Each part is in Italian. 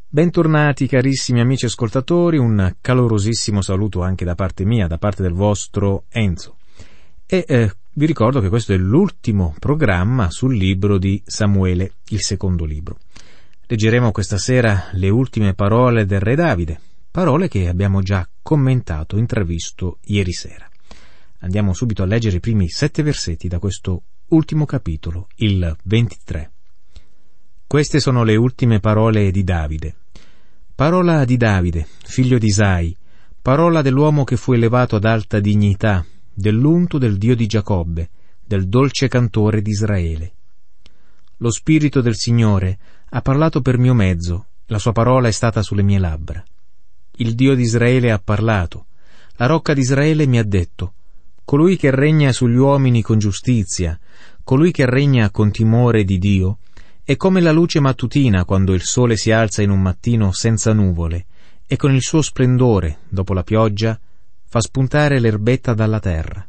Bentornati carissimi amici ascoltatori, un calorosissimo saluto anche da parte mia, da parte del vostro Enzo. Vi ricordo che questo è l'ultimo programma sul libro di Samuele, il secondo libro. Leggeremo questa sera le ultime parole del re Davide, parole che abbiamo già commentato, intravisto ieri sera. Andiamo subito a leggere i primi 7 versetti da questo ultimo capitolo, il 23. Queste sono le ultime parole di Davide. Parola di Davide, figlio di Isai, parola dell'uomo che fu elevato ad alta dignità, dell'unto del Dio di Giacobbe, del dolce cantore di Israele. Lo Spirito del Signore ha parlato per mio mezzo, la sua parola è stata sulle mie labbra. Il Dio di Israele ha parlato, la rocca di Israele mi ha detto: colui che regna sugli uomini con giustizia, colui che regna con timore di Dio, è come la luce mattutina quando il sole si alza in un mattino senza nuvole e con il suo splendore, dopo la pioggia, fa spuntare l'erbetta dalla terra.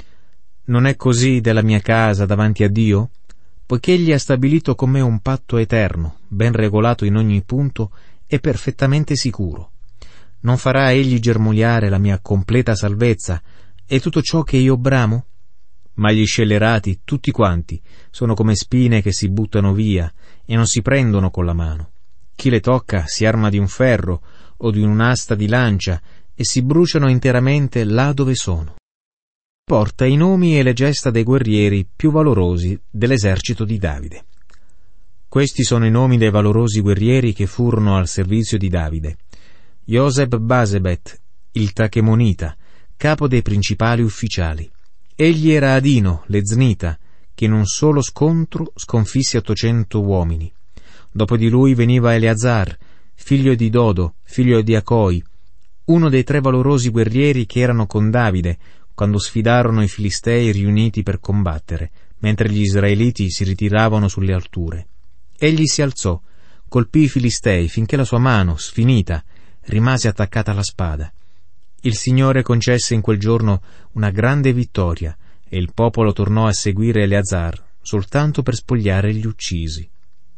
Non è così della mia casa davanti a Dio? Poiché Egli ha stabilito con me un patto eterno, ben regolato in ogni punto e perfettamente sicuro. Non farà Egli germogliare la mia completa salvezza e tutto ciò che io bramo? Ma gli scellerati, tutti quanti, sono come spine che si buttano via e non si prendono con la mano. Chi le tocca si arma di un ferro o di un'asta di lancia e si bruciano interamente là dove sono. Porta i nomi e le gesta dei guerrieri più valorosi dell'esercito di Davide. Questi sono i nomi dei valorosi guerrieri che furono al servizio di Davide. Joseb Basebet, il Tachemonita, capo dei principali ufficiali. Egli era Adino, l'Eznita, che in un solo scontro sconfisse 800 uomini. Dopo di lui veniva Eleazar, figlio di Dodo, figlio di Acoi, uno dei 3 valorosi guerrieri che erano con Davide quando sfidarono i Filistei riuniti per combattere, mentre gli israeliti si ritiravano sulle alture. Egli si alzò, colpì i Filistei finché la sua mano, sfinita, rimase attaccata alla spada. Il Signore concesse in quel giorno una grande vittoria e il popolo tornò a seguire Eleazar soltanto per spogliare gli uccisi.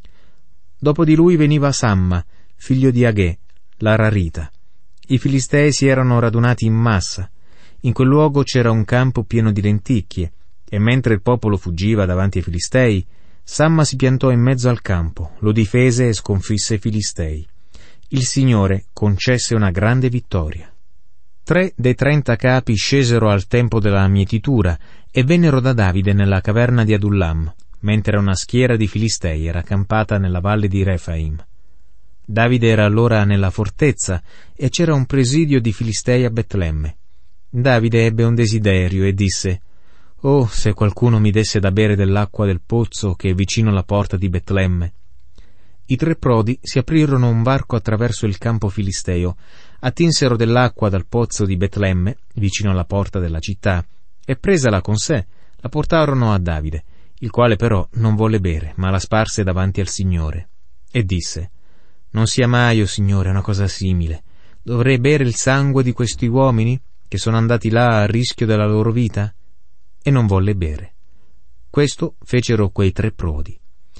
Dopo di lui veniva Samma, figlio di Agè, l'Ararita. I Filistei si erano radunati in massa. In quel luogo c'era un campo pieno di lenticchie e mentre il popolo fuggiva davanti ai Filistei, Samma si piantò in mezzo al campo, lo difese e sconfisse i Filistei. Il Signore concesse una grande vittoria. 3 dei 30 capi scesero al tempo della mietitura e vennero da Davide nella caverna di Adullam, mentre una schiera di Filistei era accampata nella valle di Refaim. Davide era allora nella fortezza e c'era un presidio di Filistei a Betlemme. Davide ebbe un desiderio e disse: «Oh, se qualcuno mi desse da bere dell'acqua del pozzo che è vicino alla porta di Betlemme». I 3 prodi si aprirono un varco attraverso il campo filisteo, attinsero dell'acqua dal pozzo di Betlemme, vicino alla porta della città, e presala con sé, la portarono a Davide, il quale però non volle bere, ma la sparse davanti al Signore. E disse: «Non sia mai, o Signore, una cosa simile. Dovrei bere il sangue di questi uomini, che sono andati là a rischio della loro vita?» E non volle bere. Questo fecero quei 3 prodi.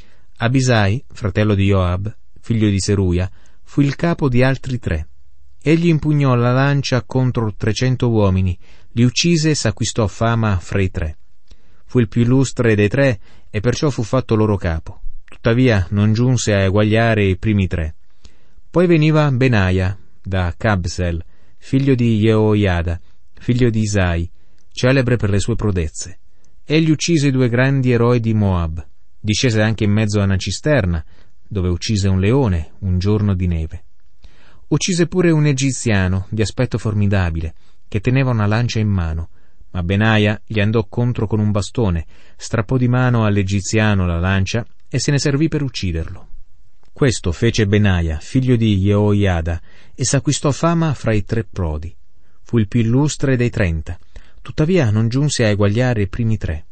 Abisai, fratello di Joab, figlio di Seruia, fu il capo di altri 3. Egli impugnò la lancia contro 300 uomini, li uccise e s'acquistò fama fra i 3. Fu il più illustre dei 3 e perciò fu fatto loro capo. Tuttavia non giunse a eguagliare i primi 3. Poi veniva Benaia, da Cabsel, figlio di Jehoiada, figlio di Isai, celebre per le sue prodezze. Egli uccise i 2 grandi eroi di Moab. Discese anche in mezzo a una cisterna, dove uccise un leone un giorno di neve. Uccise pure un egiziano di aspetto formidabile, che teneva una lancia in mano, ma Benaia gli andò contro con un bastone, strappò di mano all'egiziano la lancia e se ne servì per ucciderlo. Questo fece Benaia, figlio di Jehoiada, e s'acquistò fama fra i 3 prodi. Fu il più illustre dei 30, tuttavia non giunse a eguagliare i primi 3.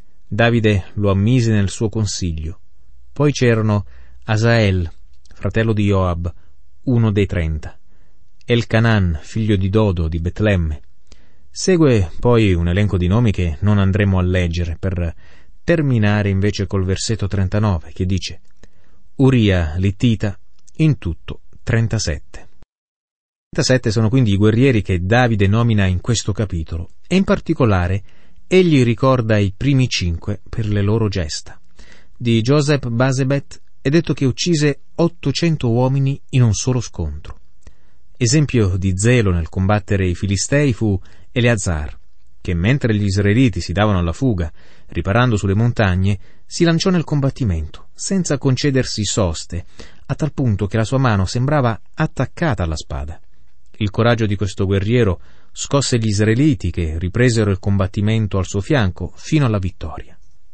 Davide lo ammise nel suo consiglio. Poi c'erano Asael, fratello di Joab, uno dei 30, Elcanan, figlio di Dodo di Betlemme. Segue poi un elenco di nomi che non andremo a leggere, per terminare invece col versetto 39, che dice: Uria, Littita, in tutto 37. 37 sono quindi i guerrieri che Davide nomina in questo capitolo, e in particolare egli ricorda i primi 5 per le loro gesta. Di Joseph Basebet è detto che uccise 800 uomini in un solo scontro. Esempio di zelo nel combattere i Filistei fu Eleazar, che mentre gli israeliti si davano alla fuga, riparando sulle montagne, si lanciò nel combattimento, senza concedersi soste, a tal punto che la sua mano sembrava attaccata alla spada. Il coraggio di questo guerriero scosse gli israeliti, che ripresero il combattimento al suo fianco fino alla vittoria.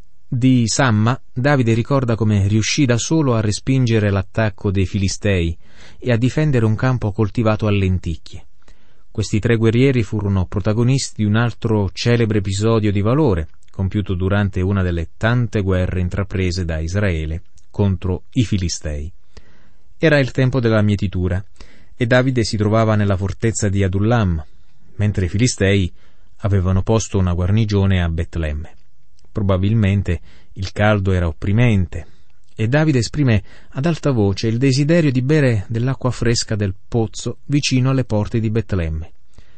Di Samma, Davide ricorda come riuscì da solo a respingere l'attacco dei Filistei e a difendere un campo coltivato a lenticchie. Questi 3 guerrieri furono protagonisti di un altro celebre episodio di valore, compiuto durante una delle tante guerre intraprese da Israele contro i Filistei. Era il tempo della mietitura, e Davide si trovava nella fortezza di Adullam, mentre i Filistei avevano posto una guarnigione a Betlemme. Probabilmente il caldo era opprimente, e Davide esprime ad alta voce il desiderio di bere dell'acqua fresca del pozzo vicino alle porte di Betlemme.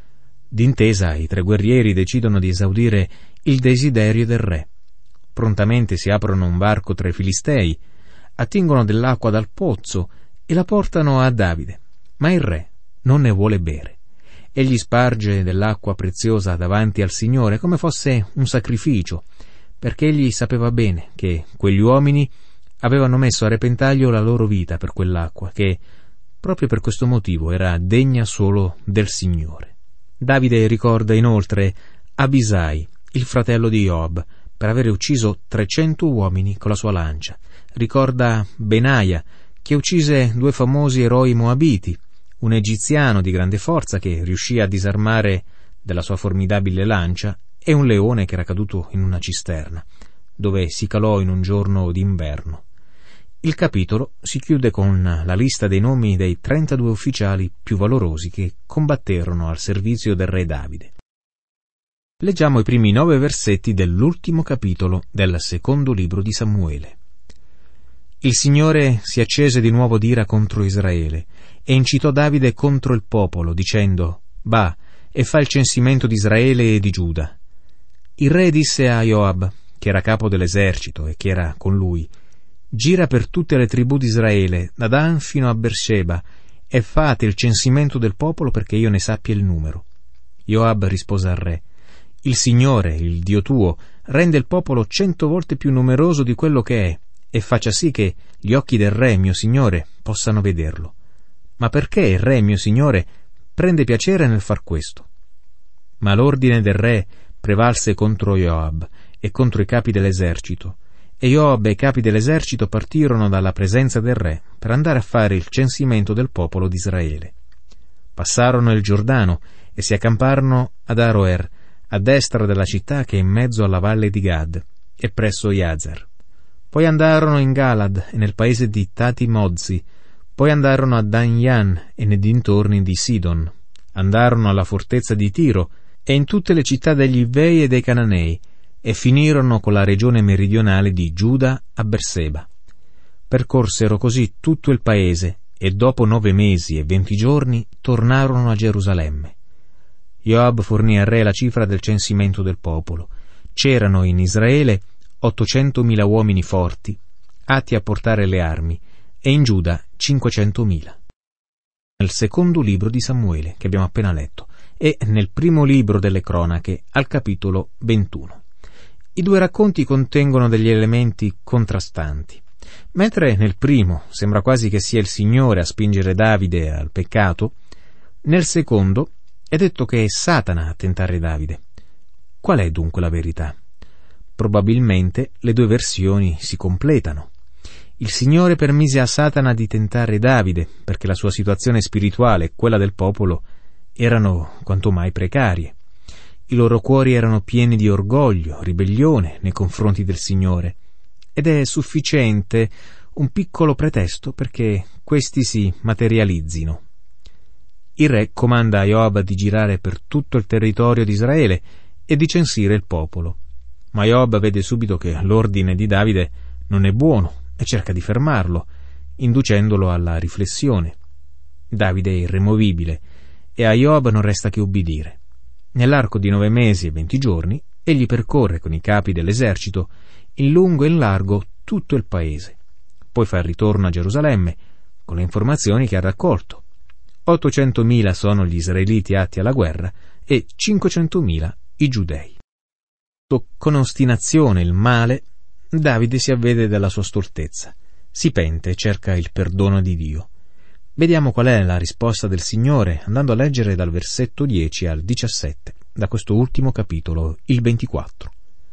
D'intesa, i 3 guerrieri decidono di esaudire il desiderio del re. Prontamente si aprono un varco tra i Filistei, attingono dell'acqua dal pozzo e la portano a Davide, ma il re non ne vuole bere. Egli sparge dell'acqua preziosa davanti al Signore come fosse un sacrificio, perché egli sapeva bene che quegli uomini avevano messo a repentaglio la loro vita per quell'acqua, che proprio per questo motivo era degna solo del Signore. Davide ricorda inoltre Abisai, il fratello di Joab, per avere ucciso 300 uomini con la sua lancia. Ricorda Benaia, che uccise 2 famosi eroi moabiti, un egiziano di grande forza che riuscì a disarmare della sua formidabile lancia, e un leone che era caduto in una cisterna, dove si calò in un giorno d'inverno. Il capitolo si chiude con la lista dei nomi dei 32 ufficiali più valorosi che combatterono al servizio del re Davide. Leggiamo i primi 9 versetti dell'ultimo capitolo del secondo libro di Samuele. Il Signore si accese di nuovo d'ira contro Israele e incitò Davide contro il popolo, dicendo: «Va e fa il censimento di Israele e di Giuda». Il re disse a Joab, che era capo dell'esercito e che era con lui: «Gira per tutte le tribù di Israele, da Dan fino a Beersheba, e fate il censimento del popolo perché io ne sappia il numero». Joab rispose al re: «Il Signore, il Dio tuo, rende il popolo 100 volte più numeroso di quello che è, e faccia sì che gli occhi del re, mio signore, possano vederlo. Ma perché il re, mio signore, prende piacere nel far questo?» Ma l'ordine del re prevalse contro Joab e contro i capi dell'esercito, e Joab e i capi dell'esercito partirono dalla presenza del re per andare a fare il censimento del popolo di Israele. Passarono il Giordano e si accamparono ad Aroer, a destra della città che è in mezzo alla valle di Gad, e presso Iazer. Poi andarono in Galad e nel paese di Tati-Mozzi, poi andarono a Dan-Yan e nei dintorni di Sidon, andarono alla fortezza di Tiro e in tutte le città degli Ivei e dei Cananei, e finirono con la regione meridionale di Giuda a Berseba. Percorsero così tutto il paese, e dopo 9 mesi e 20 giorni tornarono a Gerusalemme. Joab fornì al re la cifra del censimento del popolo. C'erano in Israele 800.000 uomini forti, atti a portare le armi, e in Giuda 500.000. Nel secondo libro di Samuele, che abbiamo appena letto, e nel primo libro delle cronache, al capitolo 21. I 2 racconti contengono degli elementi contrastanti. Mentre nel primo sembra quasi che sia il Signore a spingere Davide al peccato, nel secondo è detto che è Satana a tentare Davide. Qual è dunque la verità? Probabilmente le 2 versioni si completano. Il Signore permise a Satana di tentare Davide, perché la sua situazione spirituale e quella del popolo erano quanto mai precarie. I loro cuori erano pieni di orgoglio, ribellione nei confronti del Signore, ed è sufficiente un piccolo pretesto perché questi si materializzino. Il re comanda a Joab di girare per tutto il territorio di Israele e di censire il popolo. Ma Joab vede subito che l'ordine di Davide non è buono e cerca di fermarlo, inducendolo alla riflessione. Davide è irremovibile, e a Joab non resta che ubbidire. Nell'arco di 9 mesi e 20 giorni, egli percorre con i capi dell'esercito in lungo e in largo tutto il paese. Poi fa il ritorno a Gerusalemme con le informazioni che ha raccolto. 800.000 sono gli israeliti atti alla guerra e 500.000 i giudei. Con ostinazione il male, Davide si avvede della sua stoltezza, si pente e cerca il perdono di Dio. Vediamo qual è la risposta del Signore andando a leggere dal versetto 10 al 17, da questo ultimo capitolo, il 24.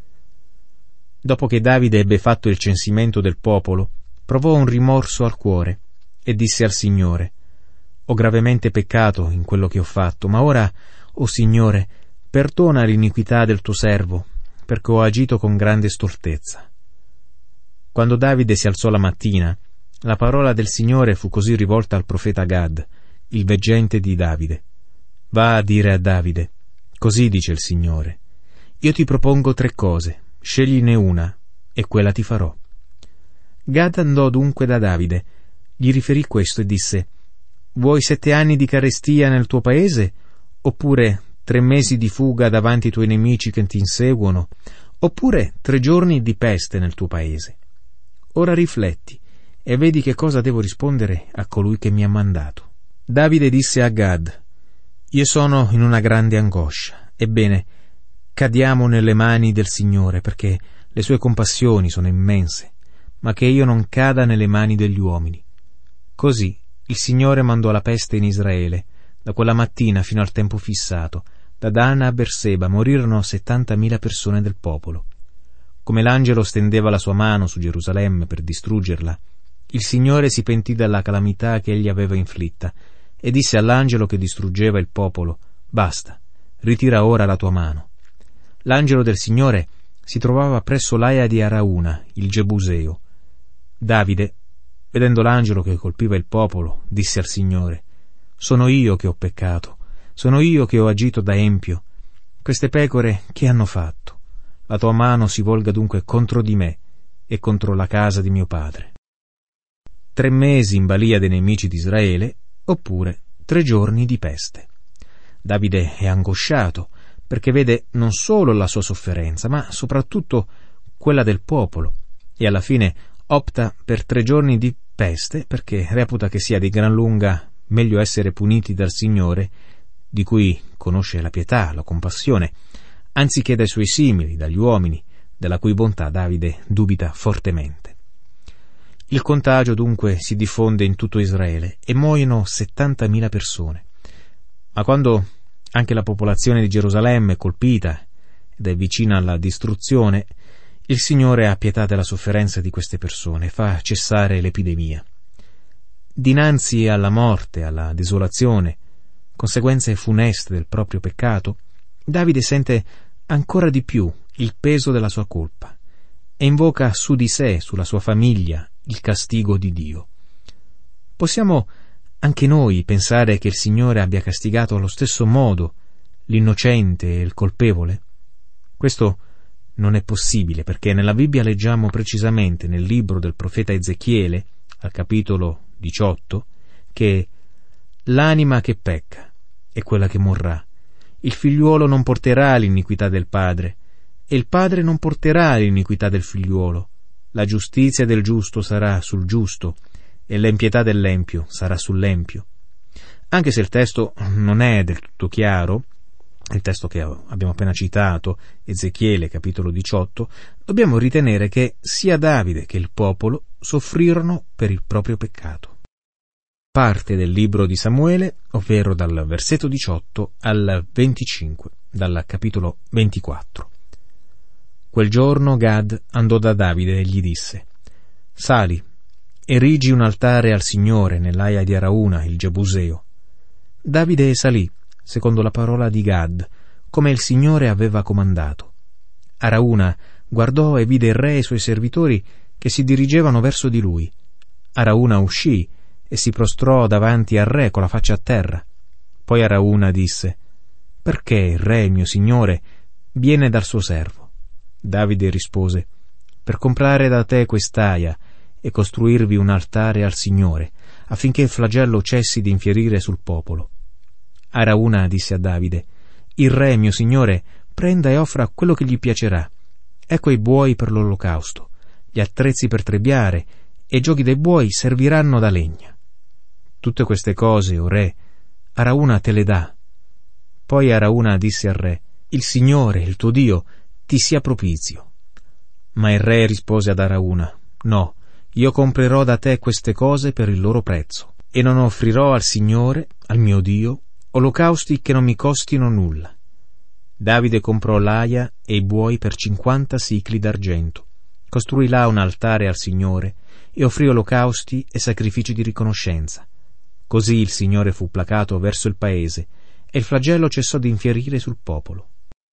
Dopo che Davide ebbe fatto il censimento del popolo, provò un rimorso al cuore e disse al Signore: «Ho gravemente peccato in quello che ho fatto, ma ora, o Signore, perdona l'iniquità del tuo servo, perché ho agito con grande stoltezza». Quando Davide si alzò la mattina, la parola del Signore fu così rivolta al profeta Gad, il veggente di Davide: «Va a dire a Davide, così dice il Signore, io ti propongo 3 cose, scegliene una, e quella ti farò». Gad andò dunque da Davide, gli riferì questo e disse: «Vuoi 7 anni di carestia nel tuo paese, oppure 3 mesi di fuga davanti ai tuoi nemici che ti inseguono, oppure 3 giorni di peste nel tuo paese? Ora rifletti e vedi che cosa devo rispondere a colui che mi ha mandato». Davide disse a Gad: «Io sono in una grande angoscia. Ebbene, cadiamo nelle mani del Signore, perché le sue compassioni sono immense, ma che io non cada nelle mani degli uomini». Così il Signore mandò la peste in Israele. Da quella mattina fino al tempo fissato, da Dan a Berseba morirono 70.000 persone del popolo. Come l'angelo stendeva la sua mano su Gerusalemme per distruggerla, il Signore si pentì della calamità che egli aveva inflitta e disse all'angelo che distruggeva il popolo: «Basta, ritira ora la tua mano». L'angelo del Signore si trovava presso l'Aia di Arauna, il Gebuseo. Davide, vedendo l'angelo che colpiva il popolo, disse al Signore: «Sono io che ho peccato, sono io che ho agito da empio. Queste pecore che hanno fatto? La tua mano si volga dunque contro di me e contro la casa di mio padre». 3 mesi in balia dei nemici di Israele, oppure 3 giorni di peste. Davide è angosciato perché vede non solo la sua sofferenza, ma soprattutto quella del popolo, e alla fine opta per 3 giorni di peste perché reputa che sia di gran lunga meglio essere puniti dal Signore, di cui conosce la pietà, la compassione, anziché dai suoi simili, dagli uomini, della cui bontà Davide dubita fortemente. Il contagio dunque si diffonde in tutto Israele e muoiono 70.000 persone. Ma quando anche la popolazione di Gerusalemme è colpita ed è vicina alla distruzione, il Signore ha pietà della sofferenza di queste persone e fa cessare l'epidemia. Dinanzi alla morte, alla desolazione, conseguenze funeste del proprio peccato, Davide sente ancora di più il peso della sua colpa e invoca su di sé, sulla sua famiglia, il castigo di Dio. Possiamo anche noi pensare che il Signore abbia castigato allo stesso modo l'innocente e il colpevole? Questo non è possibile, perché nella Bibbia leggiamo precisamente nel libro del profeta Ezechiele, al capitolo 18, che l'anima che pecca è quella che morrà. Il figliuolo non porterà l'iniquità del padre, e il padre non porterà l'iniquità del figliuolo. La giustizia del giusto sarà sul giusto, e l'empietà dell'empio sarà sull'empio. Anche se il testo non è del tutto chiaro, il testo che abbiamo appena citato, Ezechiele capitolo 18, dobbiamo ritenere che sia Davide che il popolo soffrirono per il proprio peccato. Parte del libro di Samuele, ovvero dal versetto 18 al 25, dal capitolo 24. Quel giorno Gad andò da Davide e gli disse: «Sali, erigi un altare al Signore nell'Aia di Arauna, il Gebuseo». Davide salì, secondo la parola di Gad, come il Signore aveva comandato. Arauna guardò e vide il re e i suoi servitori che si dirigevano verso di lui. Arauna uscì e si prostrò davanti al re con la faccia a terra. Poi Arauna disse: «Perché il re, mio signore, viene dal suo servo?» Davide rispose: «Per comprare da te quest'aia e costruirvi un altare al Signore, affinché il flagello cessi di infierire sul popolo. Arauna disse a Davide: il re, mio signore, prenda e offra quello che gli piacerà. Ecco i buoi per l'olocausto, gli attrezzi per trebbiare, e i giochi dei buoi serviranno da legna. Tutte queste cose, o re, Arauna te le dà. Poi Arauna disse al re: il Signore, il tuo Dio, ti sia propizio. Ma il re rispose ad Arauna: no, io comprerò da te queste cose per il loro prezzo, e non offrirò al Signore, al mio Dio, olocausti che non mi costino nulla. Davide comprò l'aia e i buoi per 50 sicli d'argento, costruì là un altare al Signore e offrì olocausti e sacrifici di riconoscenza. Così il Signore fu placato verso il paese e il flagello cessò di infierire sul popolo.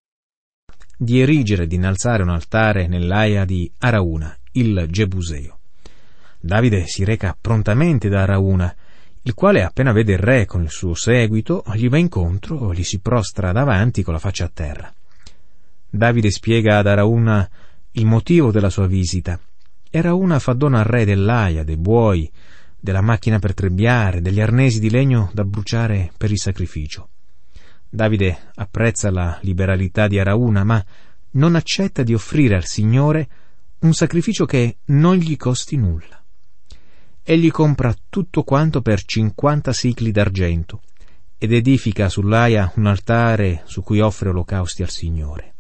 Di erigere e di innalzare un altare nell'aia di Arauna, il Gebuseo. Davide si reca prontamente da Arauna, il quale, appena vede il re con il suo seguito, gli va incontro, gli si prostra davanti con la faccia a terra. Davide spiega ad Arauna il motivo della sua visita, e Arauna fa dono al re dell'aia, dei buoi, della macchina per trebbiare, degli arnesi di legno da bruciare per il sacrificio. Davide apprezza la liberalità di Arauna, ma non accetta di offrire al Signore un sacrificio che non gli costi nulla. Egli compra tutto quanto per 50 sicli d'argento ed edifica sull'aia un altare su cui offre olocausti al Signore.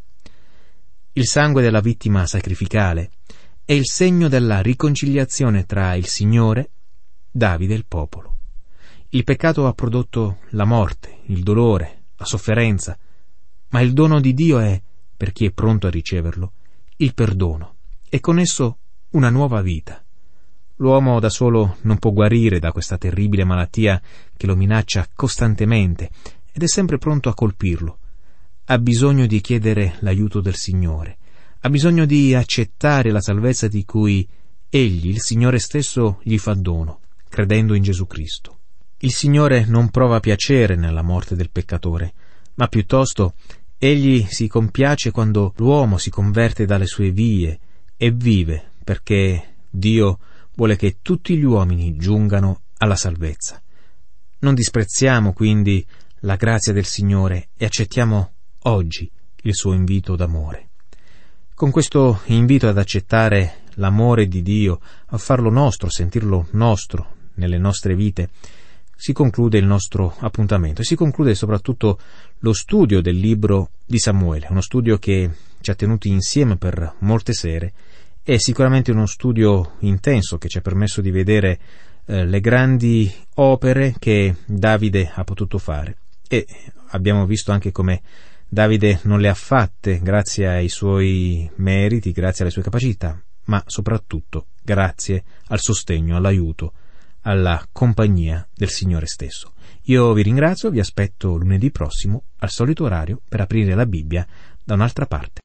Il sangue della vittima sacrificale è il segno della riconciliazione tra il Signore, Davide e il popolo. Il peccato ha prodotto la morte, il dolore, la sofferenza, ma il dono di Dio è, per chi è pronto a riceverlo, il perdono e con esso una nuova vita. L'uomo da solo non può guarire da questa terribile malattia che lo minaccia costantemente ed è sempre pronto a colpirlo. Ha bisogno di chiedere l'aiuto del Signore, ha bisogno di accettare la salvezza di cui Egli, il Signore stesso, gli fa dono, credendo in Gesù Cristo. Il Signore non prova piacere nella morte del peccatore, ma piuttosto Egli si compiace quando l'uomo si converte dalle sue vie e vive, perché Dio vuole che tutti gli uomini giungano alla salvezza. Non disprezziamo quindi la grazia del Signore e accettiamo oggi il suo invito d'amore. Con questo invito ad accettare l'amore di Dio, a farlo nostro, a sentirlo nostro nelle nostre vite, si conclude il nostro appuntamento e si conclude soprattutto lo studio del libro di Samuele, uno studio che ci ha tenuti insieme per molte sere. È sicuramente uno studio intenso che ci ha permesso di vedere le grandi opere che Davide ha potuto fare, e abbiamo visto anche come Davide non le ha fatte grazie ai suoi meriti, grazie alle sue capacità, ma soprattutto grazie al sostegno, all'aiuto, alla compagnia del Signore stesso. Io vi ringrazio, vi aspetto lunedì prossimo al solito orario per aprire la Bibbia da un'altra parte.